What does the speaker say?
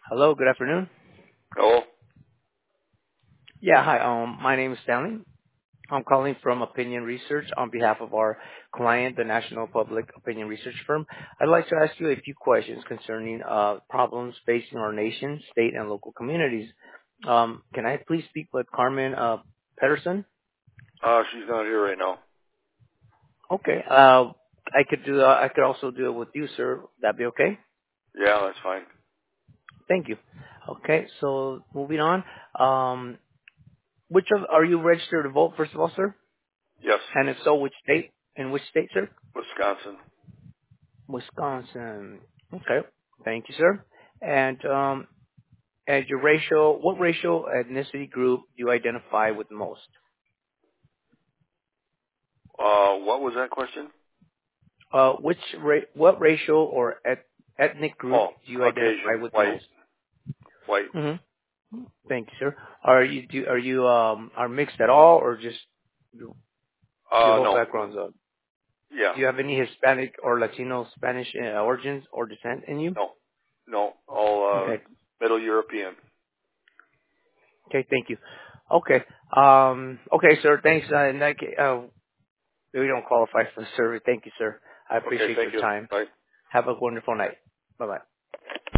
Hello, good afternoon. Oh, Yeah, hi. My name is Stanley. I'm calling from Opinion Research on behalf of our client, the National Public Opinion Research Firm. I'd like to ask you a few questions concerning problems facing our nation, state, and local communities. Can I please speak with Carmen Pedersen? she's not here right now. Okay. I could also do it with you, sir. That'd be okay? Yeah, that's fine. Thank you. Okay, so moving on. Are you registered to vote, first of all, sir? Yes, And if so, which state? In which state, sir? Wisconsin. Wisconsin. Okay. Thank you, sir. And your racial, what racial ethnicity group do you identify with most? What was that question? What racial or ethnic group Oh, do you identify Caucasian, with white, most? white. hmm Thank you, sir. Are you are mixed at all, or just your whole No, background's up? yeah, Do you have any Hispanic or Latino Spanish origins or descent in you? no, no, all Okay. Middle European. Okay. Thank you. Okay. Okay, sir. Thanks. In that case, we don't qualify for the survey. Thank you, sir. I Okay, appreciate thank your you. time. Bye. Have a wonderful night. Bye-bye.